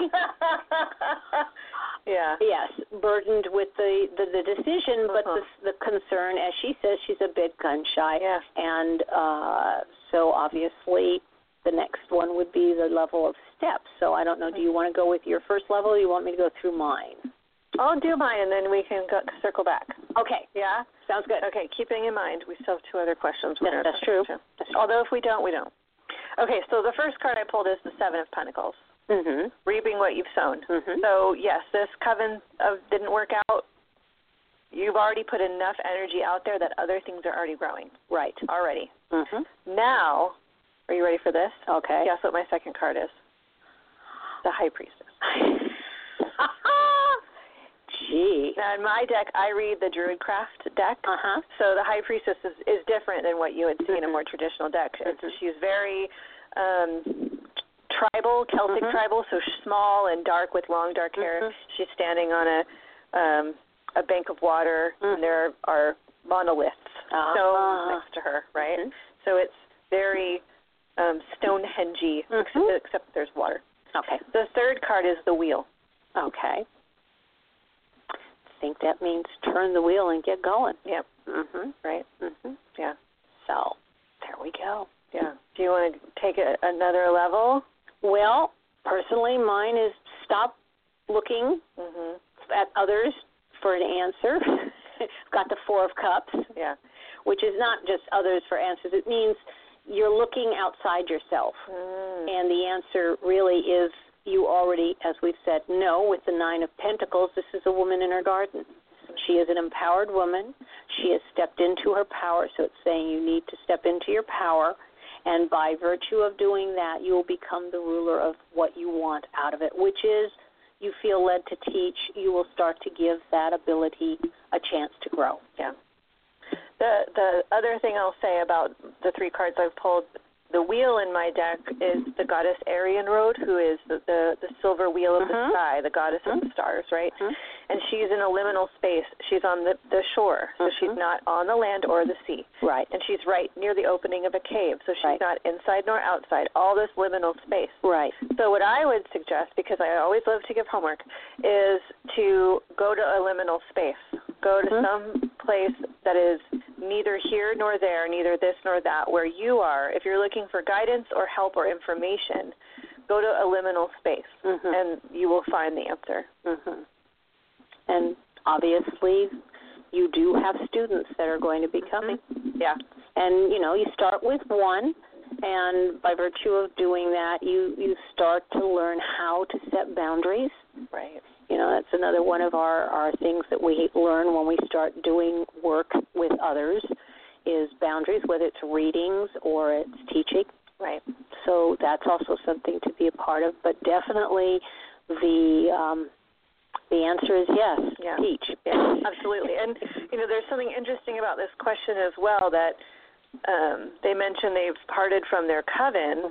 yes, burdened with the decision, but the concern, as she says, she's a bit gun-shy. Yeah. And so obviously the next one would be the level of steps. So I don't know, do you want to go with your first level or do you want me to go through mine? I'll do mine, and then we can circle back. Okay. Yeah? Sounds good. Okay, keeping in mind, we still have 2 other questions. That's true. Although if we don't, we don't. Okay, so the first card I pulled is the 7 of Pentacles. Reaping what you've sown. So, yes, this coven didn't work out. You've already put enough energy out there that other things are already growing. Right. Already. Now, are you ready for this? Okay. Guess what my second card is? The High Priestess. Gee. Now, in my deck, I read the Druidcraft deck. So the High Priestess is different than what you would see in a more traditional deck. She's very tribal, Celtic tribal, so small and dark with long dark hair. She's standing on a bank of water, and there are monoliths next to her, right? So it's very Stonehenge-y, except there's water. Okay. The third card is the Wheel. Okay. I think that means turn the wheel and get going. Yep. Right? Yeah. So, there we go. Yeah. Do you want to take it another level? Well, personally, mine is stop looking at others for an answer. I've got the 4 of Cups. Yeah. Which is not just others for answers. It means you're looking outside yourself. And the answer really is, you already, as we've said, know with the 9 of Pentacles, this is a woman in her garden. She is an empowered woman. She has stepped into her power, so it's saying you need to step into your power, and by virtue of doing that, you will become the ruler of what you want out of it, which is you feel led to teach. You will start to give that ability a chance to grow. Yeah. The other thing I'll say about the 3 cards I've pulled, the wheel in my deck is the goddess Arianrhod, who is the silver wheel of the sky, the goddess of the stars, right? And she's in a liminal space. She's on the shore, so she's not on the land or the sea. Right. And she's right near the opening of a cave, so she's not inside nor outside, all this liminal space. Right. So what I would suggest, because I always love to give homework, is to go to a liminal space. Go to some place that is neither here nor there, neither this nor that, where you are. If you're looking for guidance or help or information, go to a liminal space, and you will find the answer. And obviously, you do have students that are going to be coming. Yeah. And, you start with one, and by virtue of doing that, you start to learn how to set boundaries. Right. That's another one of our things that we learn when we start doing work with others is boundaries, whether it's readings or it's teaching. Right. So that's also something to be a part of. But definitely the answer is yes, teach. Yeah, absolutely. And, there's something interesting about this question as well that they mentioned they've parted from their coven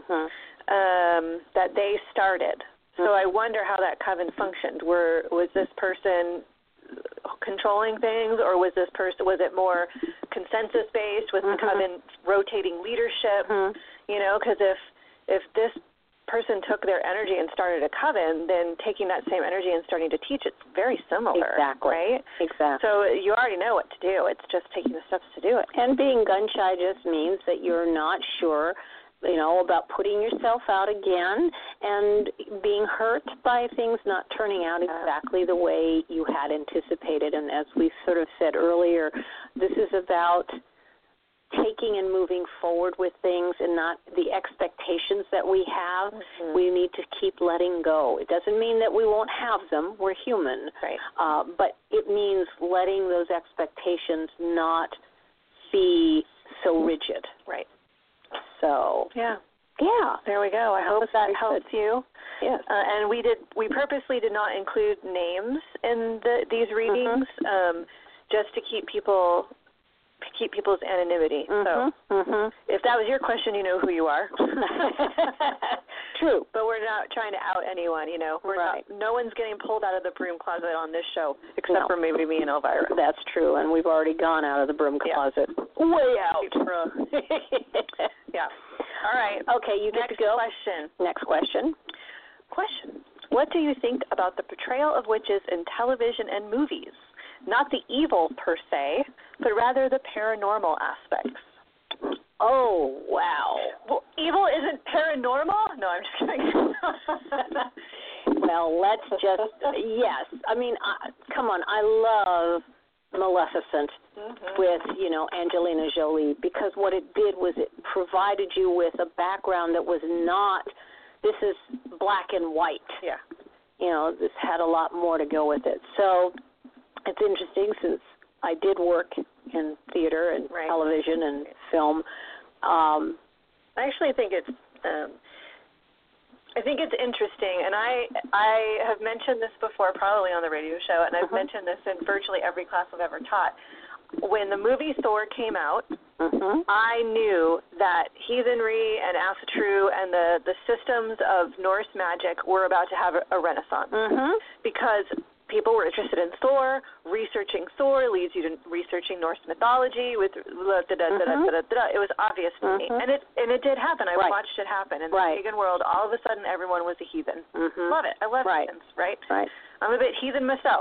that they started. So I wonder how that coven functioned. Was this person controlling things, or was it more consensus-based, with the coven rotating leadership, you know, because if this person took their energy and started a coven, then taking that same energy and starting to teach, it's very similar. Exactly. Right? Exactly. So you already know what to do. It's just taking the steps to do it. And being gun-shy just means that you're not sure, you know, about putting yourself out again and being hurt by things not turning out exactly the way you had anticipated. And as we sort of said earlier, this is about taking and moving forward with things and not the expectations that we have. We need to keep letting go. It doesn't mean that we won't have them. We're human. Right. But it means letting those expectations not be so rigid. Right. So, yeah. There we go. I hope that helps you. Yes. And we purposely did not include names in these readings, just to keep people's anonymity. So if that was your question, you know who you are. True. But we're not trying to out anyone, you know. No one's getting pulled out of the broom closet on this show, except for maybe me and Elvira. That's true, and we've already gone out of the broom closet. Way out. Yeah. All right. Okay, you get to go. Next question. What do you think about the portrayal of witches in television and movies? Not the evil per se, but rather the paranormal aspects. Oh, wow. Well, evil isn't paranormal? No, I'm just kidding. Well, let's just, yes. I mean, come on, I love Maleficent with, you know, Angelina Jolie, because what it did was it provided you with a background that was not, this is black and white. Yeah. You know, this had a lot more to go with it. So it's interesting, since I did work in theater and television and film. I actually think it's interesting, and I have mentioned this before, probably on the radio show, and I've mentioned this in virtually every class I've ever taught. When the movie Thor came out, I knew that heathenry and Asatru and the systems of Norse magic were about to have a renaissance, because people were interested in Thor. Researching Thor leads you to researching Norse mythology. It was obvious to me, and it did happen. I watched it happen in the pagan world. All of a sudden, everyone was a heathen. Love it. I love heathens. Right. I'm a bit heathen myself.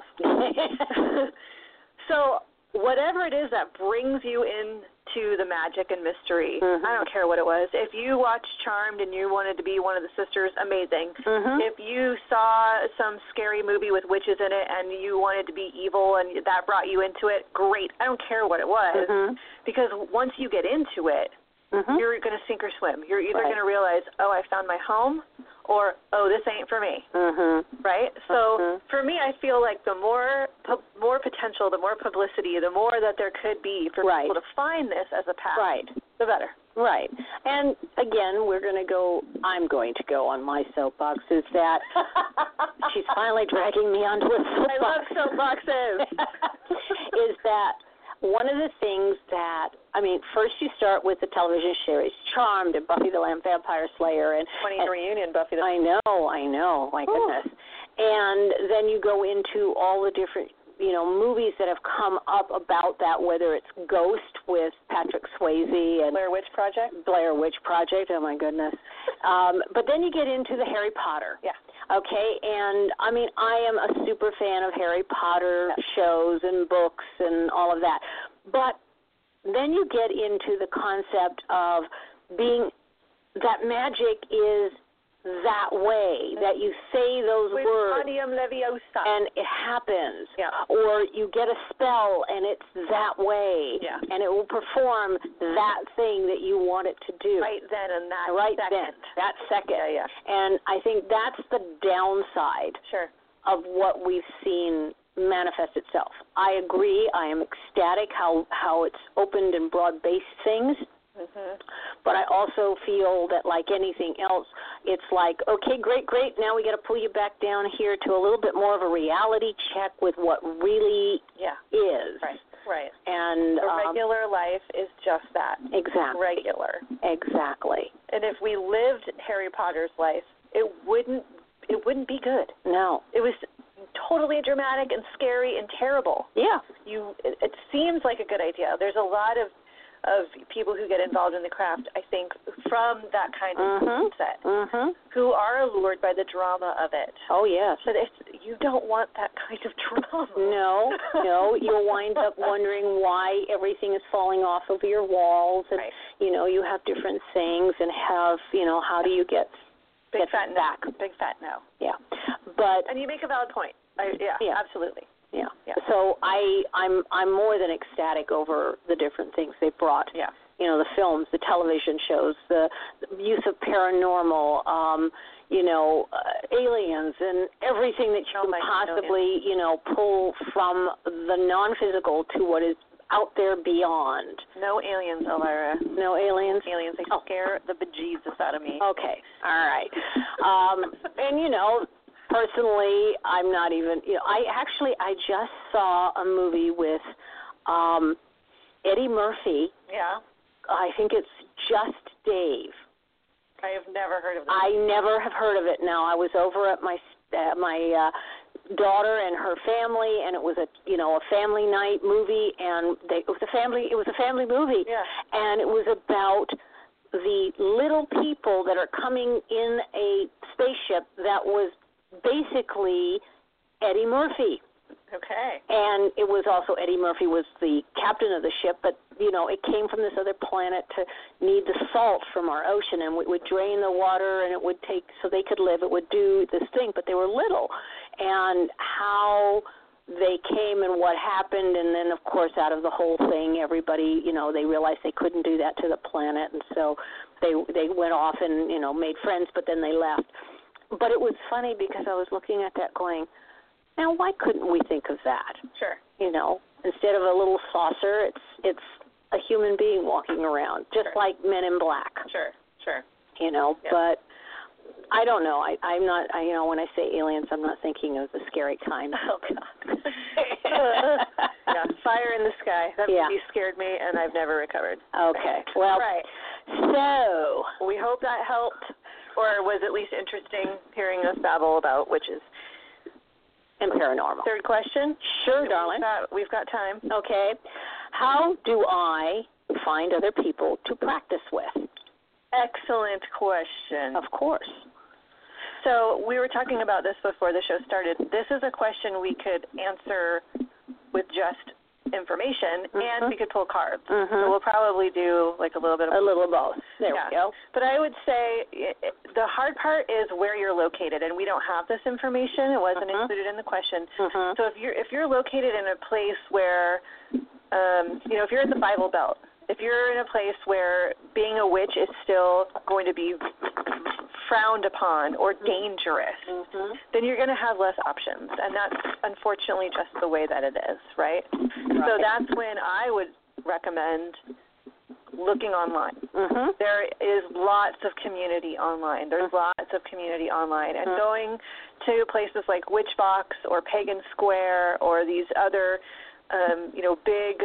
So whatever it is that brings you into the magic and mystery, I don't care what it was. If you watched Charmed and you wanted to be one of the sisters, amazing. If you saw some scary movie with witches in it and you wanted to be evil and that brought you into it, great. I don't care what it was, because once you get into it, you're going to sink or swim. You're either going to realize, oh, I found my home, or, oh, this ain't for me. Right? So for me, I feel like the more potential, the more publicity, the more that there could be for people to find this as a path, the better. Right. And again, I'm going to go on my soapbox, is that she's finally dragging me onto a soapbox. I love soapboxes. Is that one of the things that, I mean, first you start with the television series, Charmed and Buffy the Vampire Slayer. 20th reunion, Buffy the I know, my goodness. And then you go into all the different, you know, movies that have come up about that, whether it's Ghost with Patrick Swayze and Blair Witch Project, oh my goodness. But then you get into the Harry Potter. Yeah. Okay, and I mean, I am a super fan of Harry Potter shows and books and all of that. But then you get into the concept of being, that magic is that way, that you say those words Leviosa, and it happens. Yeah. Or you get a spell and it's that way, and it will perform that thing that you want it to do. Right then and that second. Yeah. And I think that's the downside of what we've seen manifest itself. I agree. I am ecstatic how it's opened and broad-based things. But I also feel that, like anything else, it's like, okay, great, now we got to pull you back down here to a little bit more of a reality check with what really is. Right. And the regular life is just that. Exactly. Regular. Exactly. And if we lived Harry Potter's life, it wouldn't be good. No. It was totally dramatic and scary and terrible. Yeah. It seems like a good idea. There's a lot of people who get involved in the craft, I think, from that kind of mindset, who are allured by the drama of it. Oh, yes. But you don't want that kind of drama. No, you'll wind up wondering why everything is falling off of your walls, and, you have different things, and how do you get fat back? Big fat no. Yeah. And you make a valid point. Yeah, absolutely. Yeah. So I'm more than ecstatic over the different things they brought. Yeah. The films, the television shows, the use of paranormal, aliens, and everything that you can possibly, pull from the non-physical to what is out there beyond. No aliens, Elvira. No aliens? Aliens, they scare the bejesus out of me. Okay. All right. And, personally, I'm not even, I just saw a movie with Eddie Murphy. Yeah. I think it's Just Dave. I have never heard of that. I never have heard of it. Now, I was over at my daughter and her family, and it was a family night movie, and it was a family movie. Yeah. And it was about the little people that are coming in a spaceship that was basically Eddie Murphy. Okay. And it was also Eddie Murphy was the captain of the ship, but, it came from this other planet to need the salt from our ocean, and it would drain the water, and it would take, so they could live, it would do this thing, but they were little. And how they came and what happened, and then, of course, out of the whole thing, everybody, they realized they couldn't do that to the planet, and so they went off and, made friends, but then they left. But it was funny because I was looking at that going, now why couldn't we think of that? Sure. Instead of a little saucer, it's a human being walking around, just like Men in Black. Sure. Yeah. But I don't know. I'm not, when I say aliens, I'm not thinking of the scary kind. Oh, God. Yeah, Fire in the Sky. That movie scared me, and I've never recovered. Okay. Well, right. So we hope that helped, or was at least interesting hearing us babble about witches and paranormal. Third question? Sure, darling. We've got time. Okay. How do I find other people to practice with? Excellent question. Of course. So we were talking about this before the show started. This is a question we could answer with just information, and we could pull cards. So we'll probably do like a little bit of both. There we go. But I would say the hard part is where you're located, and we don't have this information. It wasn't included in the question. So if you're located in a place where, if you're in the Bible Belt, if you're in a place where being a witch is still going to be frowned upon or dangerous, then you're going to have less options. And that's unfortunately just the way that it is, right? So that's when I would recommend looking online. There is lots of community online. There's lots of community online. And going to places like Witchbox or Pagan Square or these other big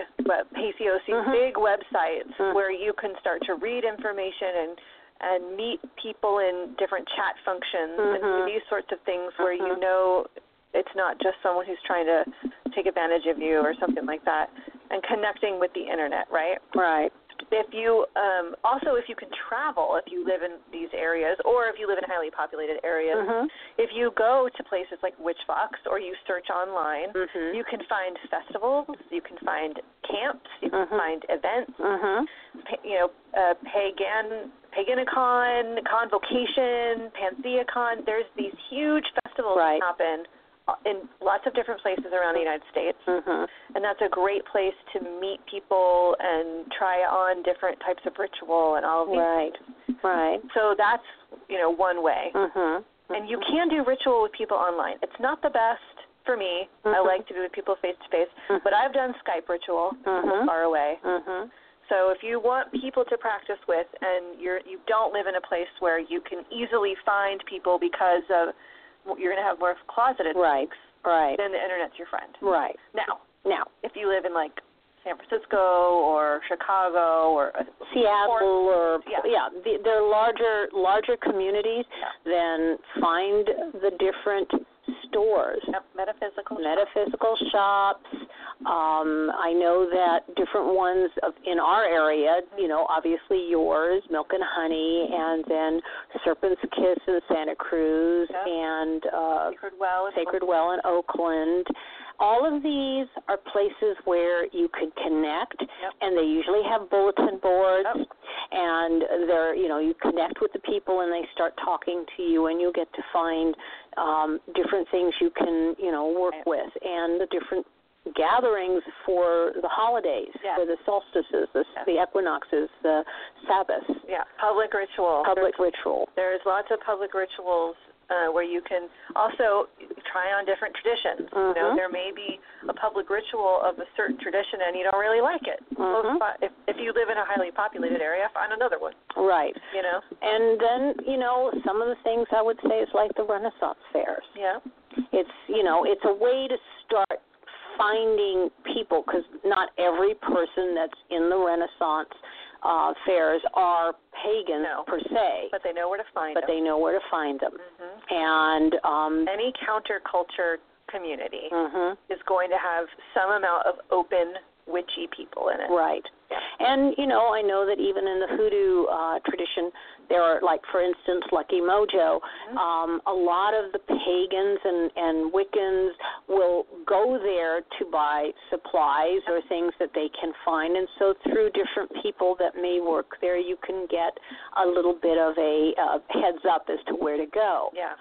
big websites where you can start to read information and meet people in different chat functions and do these sorts of things where it's not just someone who's trying to take advantage of you or something like that, and connecting with the internet, right? Right. If you if you can travel, if you live in these areas, or if you live in highly populated areas, if you go to places like Witchbox or you search online, you can find festivals, you can find camps, you can find events, Paganacon, Convocation, PantheaCon. There's these huge festivals that happen in lots of different places around the United States, and that's a great place to meet people and try on different types of ritual and all of these. Right. So that's one way, and you can do ritual with people online. It's not the best for me. I like to be with people face to face, but I've done Skype ritual far away. So if you want people to practice with, and you don't live in a place where you can easily find people because of you're going to have more closeted folks, then the internet's your friend. Right. Now, if you live in like San Francisco or Chicago or Seattle they're larger communities, then find the different stores. Yep, metaphysical shops. I know that different ones in our area, obviously yours, Milk and Honey, and then Serpent's Kiss in Santa Cruz, and Sacred Well in Oakland. All of these are places where you could connect, and they usually have bulletin boards, and they're, you connect with the people and they start talking to you, and you get to find different things you can, work with, and the different gatherings for the holidays, for the solstices, the equinoxes, the Sabbaths. Yeah, public ritual. There's lots of public rituals where you can also try on different traditions. There may be a public ritual of a certain tradition and you don't really like it. If you live in a highly populated area, find another one. Right. And then, some of the things I would say is like the Renaissance fairs. Yeah. It's a way to start finding people, because not every person that's in the Renaissance fairs are pagans per se. But they know where to find them. And any counterculture community is going to have some amount of open, witchy people in it. Right. Yeah. And, I know that even in the hoodoo tradition, there are, like, for instance, Lucky Mojo. A lot of the pagans and Wiccans will go there to buy supplies or things that they can find. And so through different people that may work there, you can get a little bit of a heads up as to where to go. Yeah.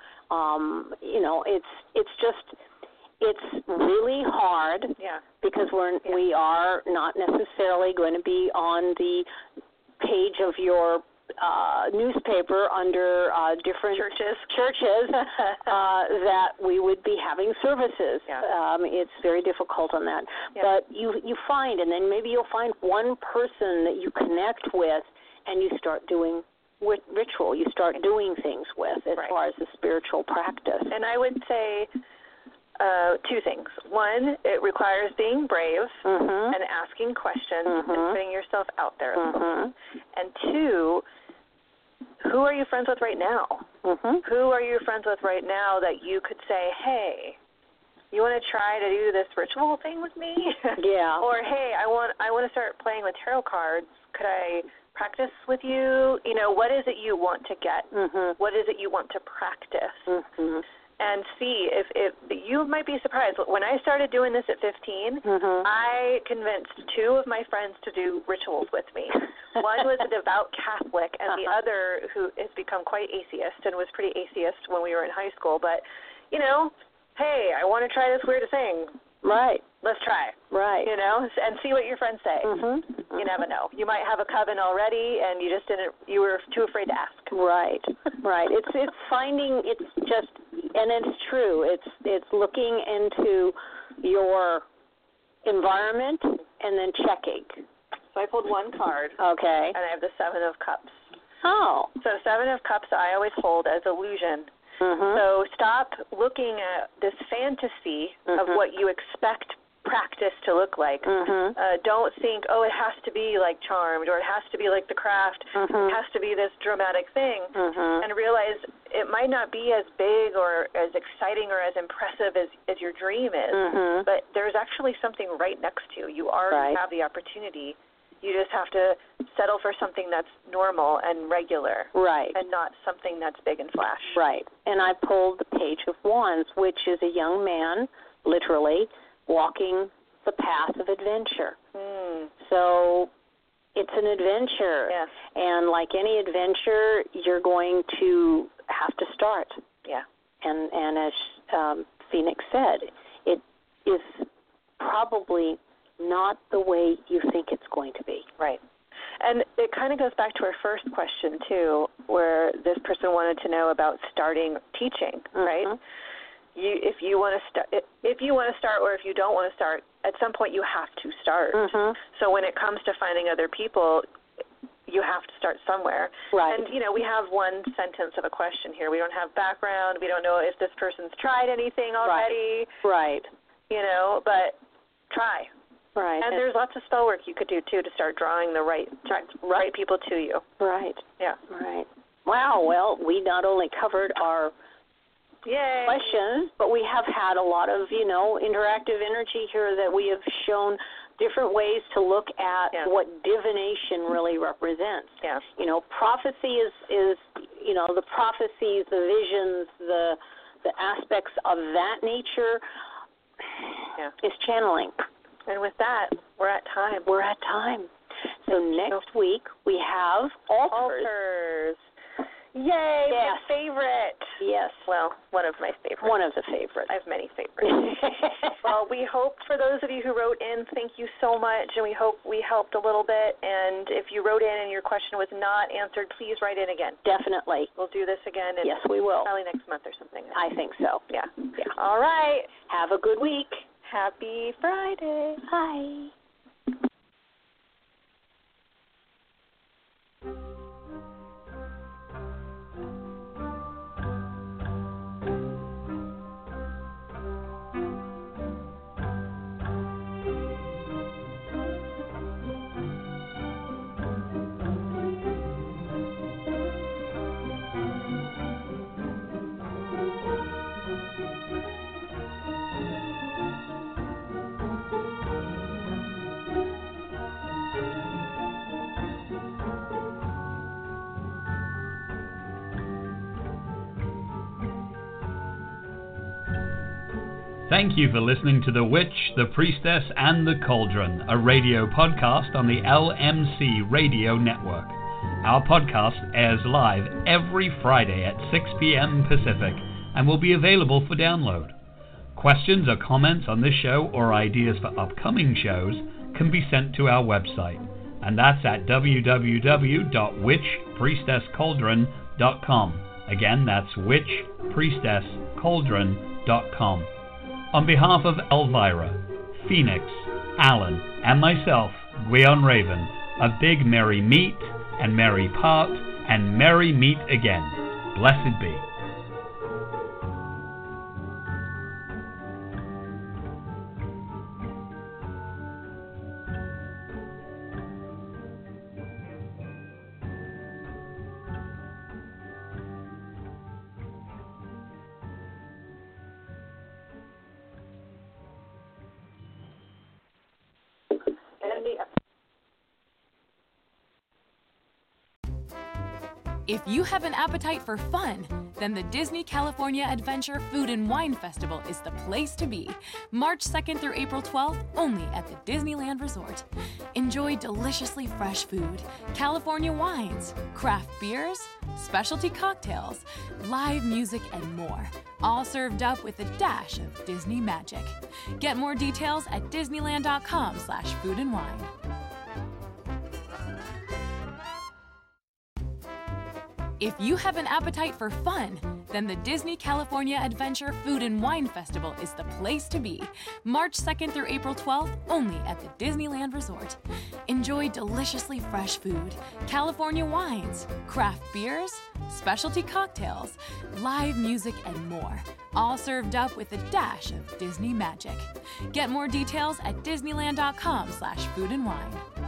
It's really hard because we are not necessarily going to be on the page of your newspaper under different churches that we would be having services. It's very difficult on that. But you find, and then maybe you'll find one person that you connect with, and you start doing ritual. You start doing things with as far as the spiritual practice. And I would say two things. One, it requires being brave and asking questions and putting yourself out there. And two, who are you friends with right now? Who are you friends with right now that you could say, hey, you want to try to do this ritual thing with me? Yeah. Or, hey, I want to start playing with tarot cards. Could I practice with you? What is it you want to get? What is it you want to practice? And see if you might be surprised. When I started doing this at 15, I convinced two of my friends to do rituals with me. One was a devout Catholic, and the other who has become quite atheist and was pretty atheist when we were in high school. But, hey, I want to try this weird thing. Right. Let's try. Right. And see what your friends say. You never know. You might have a coven already, and you were too afraid to ask. Right. It's finding, it's just, and it's true. It's looking into your environment and then checking. So I pulled one card. Okay. And I have the Seven of Cups. Oh. So Seven of Cups I always hold as illusion. So stop looking at this fantasy of what you expect practice to look like. Don't think, it has to be like Charmed, or it has to be like The Craft. It has to be this dramatic thing. And realize it might not be as big or as exciting or as impressive as your dream is, but there's actually something right next to you. You already have the opportunity. You just have to settle for something that's normal and regular. Right. And not something that's big and flash. Right. And I pulled the Page of Wands, which is a young man, literally, walking the path of adventure. So it's an adventure. Yes. And like any adventure, you're going to have to start. Yeah. And as Phoenix said, it is probably not the way you think it's going to be. Right. And it kind of goes back to our first question, too, where this person wanted to know about starting teaching, right? If you want to start, or if you don't want to start, at some point you have to start. So when it comes to finding other people, you have to start somewhere. Right. And, we have one sentence of a question here. We don't have background. We don't know if this person's tried anything already. Right. But try. Right. And there's lots of spell work you could do, too, to start drawing the right people to you. Right. Yeah. Right. Wow. Well, we not only covered our Yay. questions, but we have had a lot of, interactive energy here that we have shown different ways to look at what divination really represents. Yeah. Prophecy is the prophecies, the visions, the aspects of that nature is channeling. And with that, we're at time. So next week we have altars. Yay, Yes. my favorite. Yes. Well, one of my favorites. One of the favorites. I have many favorites. Well, we hope, for those of you who wrote in, thank you so much, and we hope we helped a little bit. And if you wrote in and your question was not answered, please write in again. Definitely. We'll do this again. Yes, we will. Probably next month or something. I think so. Yeah. All right. Have a good week. Happy Friday. Bye. Thank you for listening to The Witch, the Priestess, and the Cauldron, a radio podcast on the LMC Radio Network. Our podcast airs live every Friday at 6 p.m. Pacific and will be available for download. Questions or comments on this show or ideas for upcoming shows can be sent to our website, and that's at www.witchpriestesscauldron.com. Again, that's witchpriestesscauldron.com. On behalf of Elvira, Phoenix, Alan, and myself, Gwion Raven, a big merry meet and merry part and merry meet again. Blessed be. If you have an appetite for fun, then the Disney California Adventure Food and Wine Festival is the place to be. March 2nd through April 12th, only at the Disneyland Resort. Enjoy deliciously fresh food, California wines, craft beers, specialty cocktails, live music, and more. All served up with a dash of Disney magic. Get more details at disneyland.com/foodandwine. If you have an appetite for fun, then the Disney California Adventure Food and Wine Festival is the place to be. March 2nd through April 12th, only at the Disneyland Resort. Enjoy deliciously fresh food, California wines, craft beers, specialty cocktails, live music, and more. All served up with a dash of Disney magic. Get more details at disneyland.com/foodandwine.